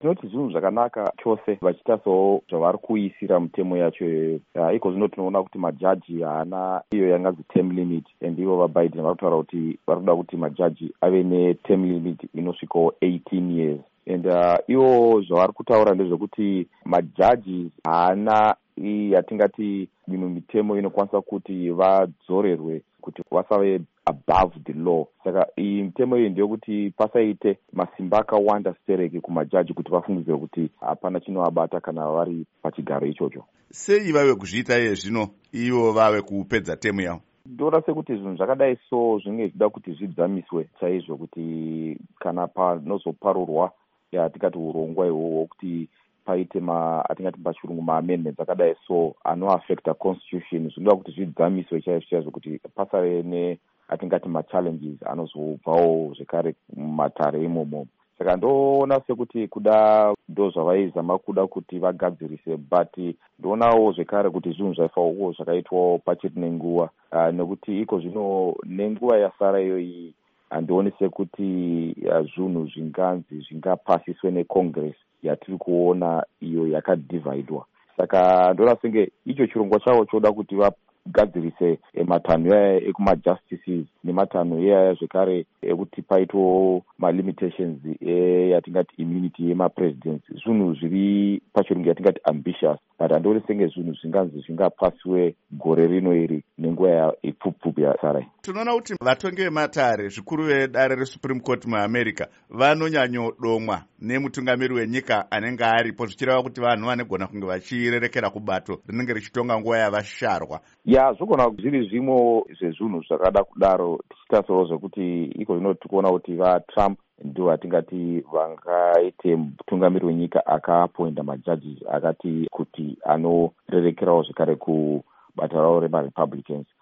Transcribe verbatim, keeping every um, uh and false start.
Tinoti zvinhu zvakanaka chose vachitasawo zvavari kuisira mutemo yacho iyoyo. Iko zvino tinoona kuti majaji haana iyo yanganzi term limit, and ivo vaBiden vari kutaura kuti vari kuda kuti majaji ave neterm limit inosvikawo eighteen years. And uh, ivo zvavari kutaura ndezvekuti majaji haana yatingati mimwe mitemo inokwanisa kuti vadzorerwe kuti vasave above the law. Saka iyi mitemo iyi ndeyekuti pasaite masimba akawanda stereki kumajaji kuti vafungidzire kuti hapana chinovabata kana vari pachigaro ichocho. Sei vave kuzviita iye zvino ivo vave kupedza temu yavo? Ndora sekuti zvinhu zvakadai so zvinenge zvichida kuti zvidzamiswe chaizvo, kuti kana panozoparurwa yatingati urongwa ihwohwo kuti paite ma atingati pachirungu maamendments akadai so anoaffecta constitution, zvinoda kuti zvidzamiswe chaizvo chaizvo kuti pasave ne atingati machallenges anozobvawo zvekare mumatare imomo. Saka ndoona sekuti kuda ndo zvavaizama kuda kuti vagadzirise, but ndoonawo zvekare kuti zvinhu zvaifawo zvakaitwawo pachiri nenguva, uh, nekuti iko zvino nenguva yasara iyoyi handioni sekuti zvinhu zvinganzi zvingapasiswe necongress yatiri kuona iyo yakadivhaidwa. Saka ndoona senge icho chirongwa chavo choda kuti vagadzirise matanho aya ekumajustices nematanho iyaya zvekare ekuti paitwo malimitations yatingati immunity yemapresidents, zvinhu zviri pachirungu yatingati ambitious, but handioni senge zvinhu zvinganzi zvingapasiwe gore rino iri nenguva ipfupfupi yasara. Tinoona kuti vatongi vematare zvikuru vedare reSupreme Court muAmerica vanonyanyodomwa nemutungamiri wenyika anenge aripo, zvichireva kuti vanhu vanogona kunge vachirerekera kubato rinenge richitonga nguva yavasharwa. Ya zvogona zviri zvimwe zvezvinhu zvakada kudaro, tichitasawo zvekuti iko zvino tikuona kuti vaTrump ndo vatingati vangaite mutungamiri wenyika akaapointa majaji akati kuti anorerekerawo zvekare kubata ravo remaRepublicans.